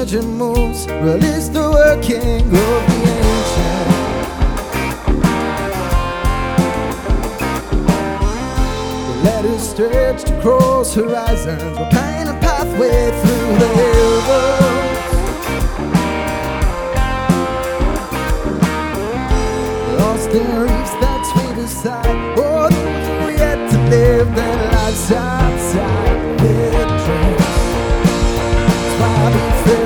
urgent moves release the working of the ancient. The letters stretched across horizons will paint a pathway through the hills. Lost in reefs that sweep aside, oh, those who yet to live their lives out.